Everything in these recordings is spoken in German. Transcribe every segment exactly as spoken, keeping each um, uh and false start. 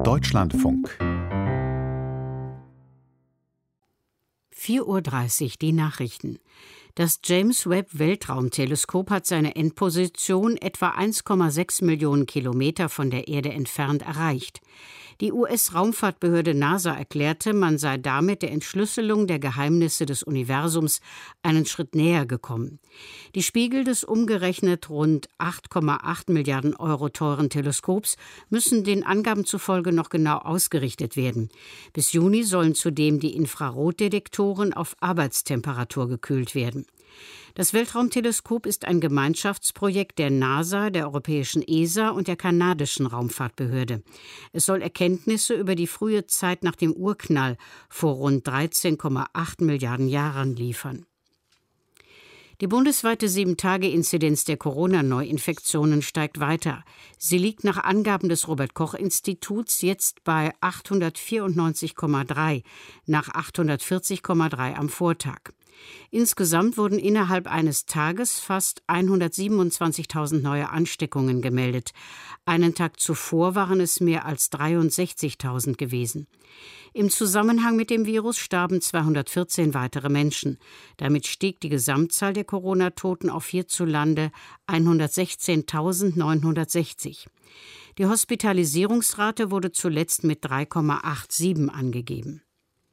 Deutschlandfunk. vier Uhr dreißig, die Nachrichten. Das James-Webb-Weltraumteleskop hat seine Endposition etwa eins Komma sechs Millionen Kilometer von der Erde entfernt erreicht. Die U S-Raumfahrtbehörde NASA erklärte, man sei damit der Entschlüsselung der Geheimnisse des Universums einen Schritt näher gekommen. Die Spiegel des umgerechnet rund acht Komma acht Milliarden Euro teuren Teleskops müssen den Angaben zufolge noch genau ausgerichtet werden. Bis Juni sollen zudem die Infrarotdetektoren auf Arbeitstemperatur gekühlt werden. Das Weltraumteleskop ist ein Gemeinschaftsprojekt der NASA, der europäischen E S A und der kanadischen Raumfahrtbehörde. Es soll Erkenntnisse über die frühe Zeit nach dem Urknall vor rund dreizehn Komma acht Milliarden Jahren liefern. Die bundesweite sieben-Tage-Inzidenz der Corona-Neuinfektionen steigt weiter. Sie liegt nach Angaben des Robert-Koch-Instituts jetzt bei achthundertvierundneunzig Komma drei, nach achthundertvierzig Komma drei am Vortag. Insgesamt wurden innerhalb eines Tages fast hundertsiebenundzwanzigtausend neue Ansteckungen gemeldet. Einen Tag zuvor waren es mehr als dreiundsechzigtausend gewesen. Im Zusammenhang mit dem Virus starben zweihundertvierzehn weitere Menschen. Damit stieg die Gesamtzahl der Corona-Toten auf hierzulande hundertsechzehntausendneunhundertsechzig. Die Hospitalisierungsrate wurde zuletzt mit drei Komma siebenundachtzig angegeben.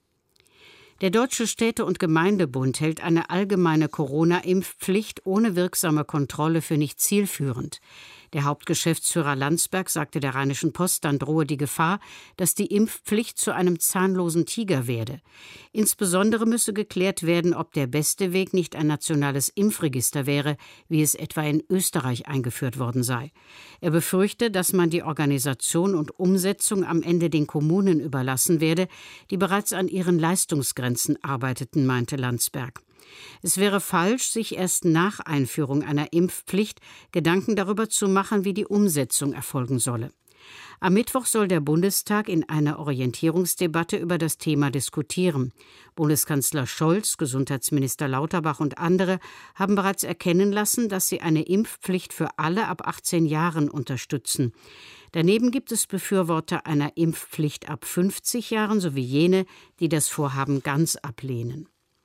Der Deutsche Städte- und Gemeindebund hält eine allgemeine Corona-Impfpflicht ohne wirksame Kontrolle für nicht zielführend. Der Hauptgeschäftsführer Landsberg sagte der Rheinischen Post, dann drohe die Gefahr, dass die Impfpflicht zu einem zahnlosen Tiger werde. Insbesondere müsse geklärt werden, ob der beste Weg nicht ein nationales Impfregister wäre, wie es etwa in Österreich eingeführt worden sei. Er befürchte, dass man die Organisation und Umsetzung am Ende den Kommunen überlassen werde, die bereits an ihren Leistungsgrenzen arbeiteten, meinte Landsberg. Es wäre falsch, sich erst nach Einführung einer Impfpflicht Gedanken darüber zu machen, wie die Umsetzung erfolgen solle. Am Mittwoch soll der Bundestag in einer Orientierungsdebatte über das Thema diskutieren. Bundeskanzler Scholz, Gesundheitsminister Lauterbach und andere haben bereits erkennen lassen, dass sie eine Impfpflicht für alle ab achtzehn Jahren unterstützen. Daneben gibt es Befürworter einer Impfpflicht ab fünfzig Jahren sowie jene, die das Vorhaben ganz ablehnen.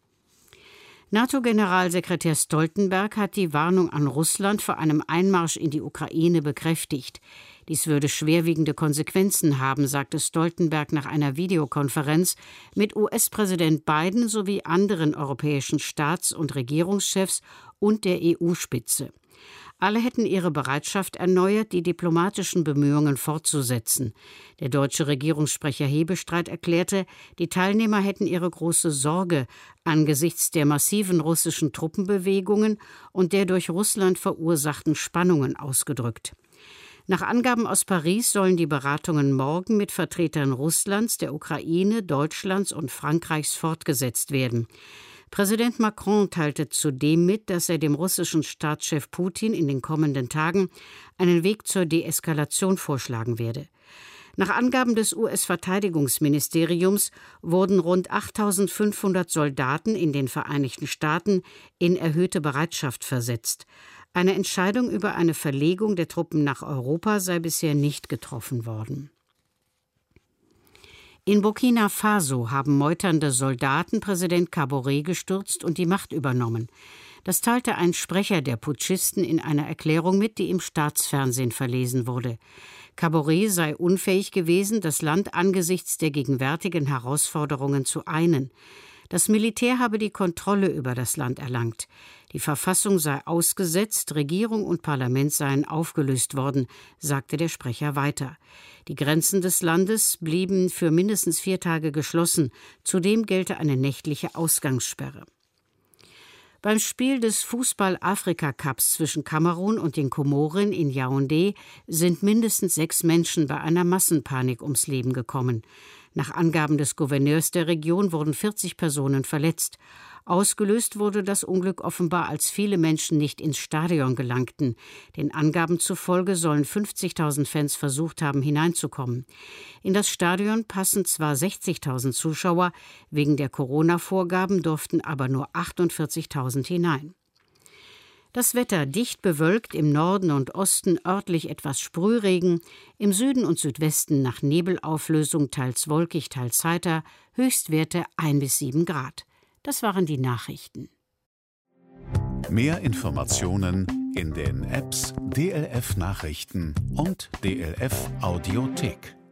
NATO-Generalsekretär Stoltenberg hat die Warnung an Russland vor einem Einmarsch in die Ukraine bekräftigt. Dies würde schwerwiegende Konsequenzen haben, sagte Stoltenberg nach einer Videokonferenz mit U S-Präsident Biden sowie anderen europäischen Staats- und Regierungschefs und der E U-Spitze. Alle hätten ihre Bereitschaft erneuert, die diplomatischen Bemühungen fortzusetzen. Der deutsche Regierungssprecher Hebestreit erklärte, die Teilnehmer hätten ihre große Sorge angesichts der massiven russischen Truppenbewegungen und der durch Russland verursachten Spannungen ausgedrückt. Nach Angaben aus Paris sollen die Beratungen morgen mit Vertretern Russlands, der Ukraine, Deutschlands und Frankreichs fortgesetzt werden. Präsident Macron teilte zudem mit, dass er dem russischen Staatschef Putin in den kommenden Tagen einen Weg zur Deeskalation vorschlagen werde. Nach Angaben des U S-Verteidigungsministeriums wurden rund achttausendfünfhundert Soldaten in den Vereinigten Staaten in erhöhte Bereitschaft versetzt. Eine Entscheidung über eine Verlegung der Truppen nach Europa sei bisher nicht getroffen worden. In Burkina Faso haben meuternde Soldaten Präsident Kaboré gestürzt und die Macht übernommen. Das teilte ein Sprecher der Putschisten in einer Erklärung mit, die im Staatsfernsehen verlesen wurde. Kaboré sei unfähig gewesen, das Land angesichts der gegenwärtigen Herausforderungen zu einen. Das Militär habe die Kontrolle über das Land erlangt. Die Verfassung sei ausgesetzt, Regierung und Parlament seien aufgelöst worden, sagte der Sprecher weiter. Die Grenzen des Landes blieben für mindestens vier Tage geschlossen. Zudem gelte eine nächtliche Ausgangssperre. Beim Spiel des Fußball-Afrika-Cups zwischen Kamerun und den Komoren in Yaoundé sind mindestens sechs Menschen bei einer Massenpanik ums Leben gekommen. Nach Angaben des Gouverneurs der Region wurden vierzig Personen verletzt. Ausgelöst wurde das Unglück offenbar, als viele Menschen nicht ins Stadion gelangten. Den Angaben zufolge sollen fünfzigtausend Fans versucht haben, hineinzukommen. In das Stadion passen zwar sechzigtausend Zuschauer, wegen der Corona-Vorgaben durften aber nur achtundvierzigtausend hinein. Das Wetter dicht bewölkt, im Norden und Osten örtlich etwas Sprühregen, im Süden und Südwesten nach Nebelauflösung teils wolkig, teils heiter, Höchstwerte ein bis sieben Grad. Das waren die Nachrichten. Mehr Informationen in den Apps D L F Nachrichten und D L F Audiothek.